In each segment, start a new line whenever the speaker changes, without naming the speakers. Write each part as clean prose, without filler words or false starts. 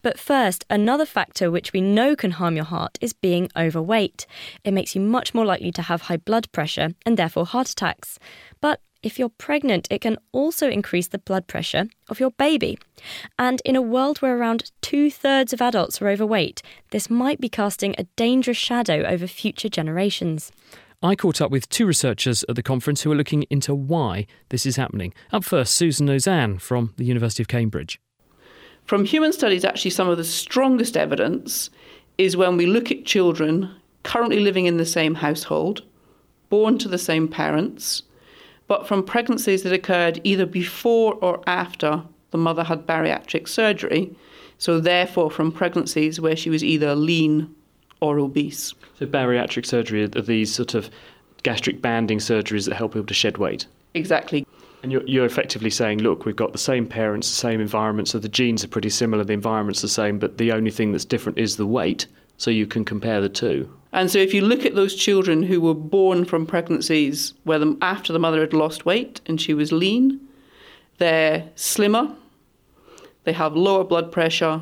But first, another factor which we know can harm your heart is being overweight. It makes you much more likely to have high blood pressure and therefore heart attacks. But if you're pregnant, it can also increase the blood pressure of your baby. And in a world where around 2/3 of adults are overweight, this might be casting a dangerous shadow over future generations.
I caught up with two researchers at the conference who are looking into why this is happening. Up first, Susan Ozanne from the University of Cambridge.
From human studies, actually some of the strongest evidence is when we look at children currently living in the same household, born to the same parents, but from pregnancies that occurred either before or after the mother had bariatric surgery, so therefore from pregnancies where she was either lean or obese.
So bariatric surgery are these sort of gastric banding surgeries that help people to shed weight?
Exactly.
And you're effectively saying, look, we've got the same parents, the same environment, so the genes are pretty similar, the environment's the same, but the only thing that's different is the weight, so you can compare the two.
And so if you look at those children who were born from pregnancies where after the mother had lost weight and she was lean, they're slimmer, they have lower blood pressure,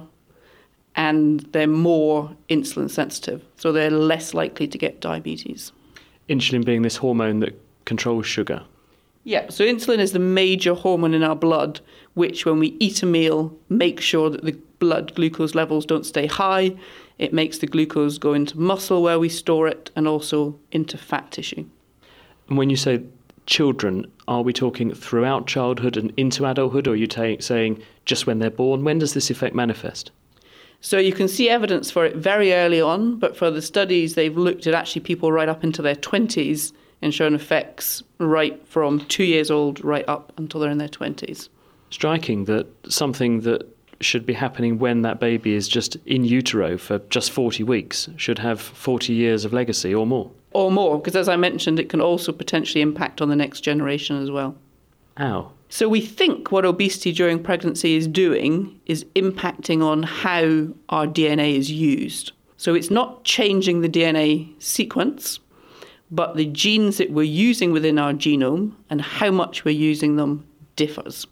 and they're more insulin sensitive. So they're less likely to get diabetes.
Insulin being this hormone that controls sugar.
Yeah, so insulin is the major hormone in our blood, which when we eat a meal, makes sure that the blood glucose levels don't stay high. It makes the glucose go into muscle where we store it and also into fat tissue.
And when you say children, are we talking throughout childhood and into adulthood, or are you saying just when they're born? When does this effect manifest?
So you can see evidence for it very early on, but for the studies, they've looked at actually people right up into their 20s and shown effects right from 2 years old right up until they're in their 20s.
Striking that something that should be happening when that baby is just in utero for just 40 weeks should have 40 years of legacy or more.
Or more, because as I mentioned, it can also potentially impact on the next generation as well.
How?
So we think what obesity during pregnancy is doing is impacting on how our DNA is used. So it's not changing the DNA sequence, but the genes that we're using within our genome and how much we're using them differs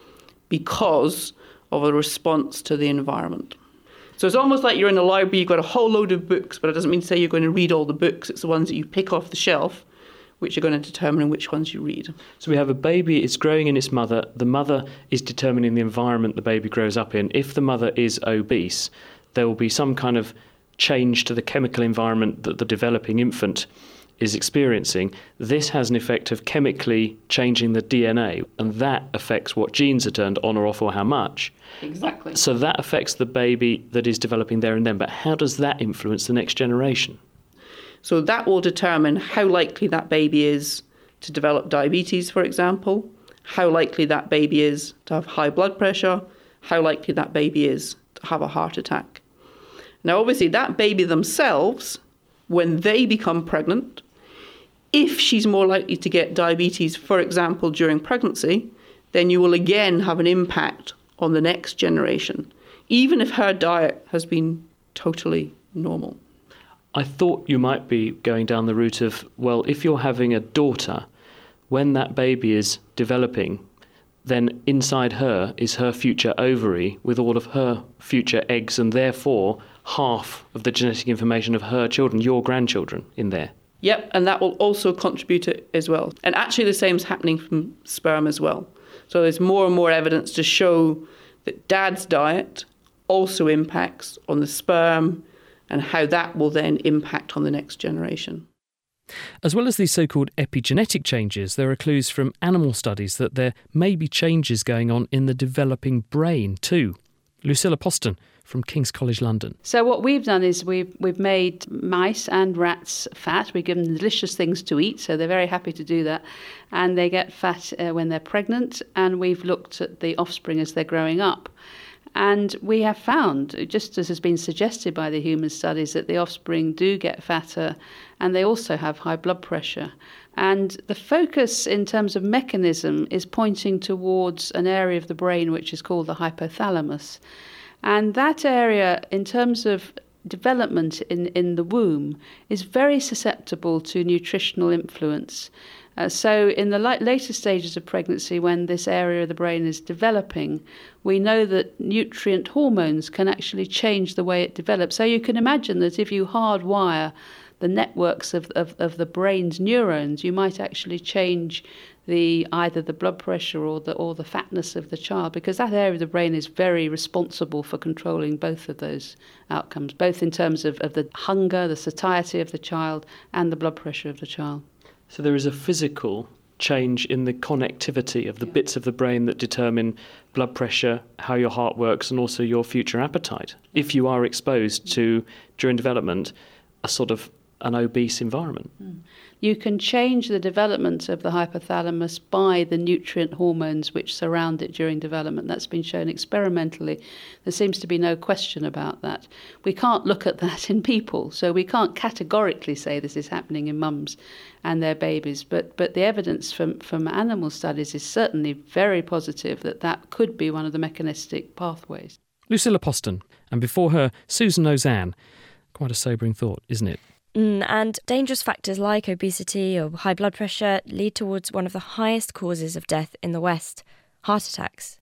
because of a response to the environment. So it's almost like you're in a library, you've got a whole load of books, but it doesn't mean to say you're going to read all the books. It's the ones that you pick off the shelf, which are going to determine which ones you read.
So we have a baby, it's growing in its mother. The mother is determining the environment the baby grows up in. If the mother is obese, there will be some kind of change to the chemical environment that the developing infant is experiencing. This has an effect of chemically changing the DNA, and that affects what genes are turned on or off or how much.
Exactly.
So that affects the baby that is developing there and then. But how does that influence the next generation?
So that will determine how likely that baby is to develop diabetes, for example, how likely that baby is to have high blood pressure, how likely that baby is to have a heart attack. Now, obviously, that baby themselves, when they become pregnant, if she's more likely to get diabetes, for example, during pregnancy, then you will again have an impact on the next generation, even if her diet has been totally normal.
I thought you might be going down the route of, well, if you're having a daughter, when that baby is developing, then inside her is her future ovary with all of her future eggs and therefore half of the genetic information of her children, your grandchildren, in there.
Yep, and that will also contribute it as well. And actually the same is happening from sperm as well. So there's more and more evidence to show that dad's diet also impacts on the sperm and how that will then impact on the next generation.
As well as these so-called epigenetic changes, there are clues from animal studies that there may be changes going on in the developing brain too. Lucilla Poston from King's College London.
So what we've done is we've made mice and rats fat. We give them delicious things to eat, so they're very happy to do that. And they get fat when they're pregnant, and we've looked at the offspring as they're growing up. And we have found, just as has been suggested by the human studies, that the offspring do get fatter and they also have high blood pressure. And the focus in terms of mechanism is pointing towards an area of the brain which is called the hypothalamus. And that area, in terms of development in the womb, is very susceptible to nutritional influence. So in the later stages of pregnancy, when this area of the brain is developing, we know that nutrient hormones can actually change the way it develops. So you can imagine that if you hardwire the networks of the brain's neurons, you might actually change either the blood pressure or the fatness of the child, because that area of the brain is very responsible for controlling both of those outcomes, both in terms of the hunger, the satiety of the child, and the blood pressure of the child.
So there is a physical change in the connectivity of the bits of the brain that determine blood pressure, how your heart works, and also your future appetite. If you are exposed to, during development, a sort of an obese environment.
You can change the development of the hypothalamus by the nutrient hormones which surround it during development. That's been shown experimentally. There seems to be no question about that. We can't look at that in people, so we can't categorically say this is happening in mums and their babies, but the evidence from animal studies is certainly very positive that could be one of the mechanistic pathways.
Lucilla Poston, and before her, Susan Ozanne. Quite a sobering thought, isn't it?
And dangerous factors like obesity or high blood pressure lead towards one of the highest causes of death in the West, heart attacks.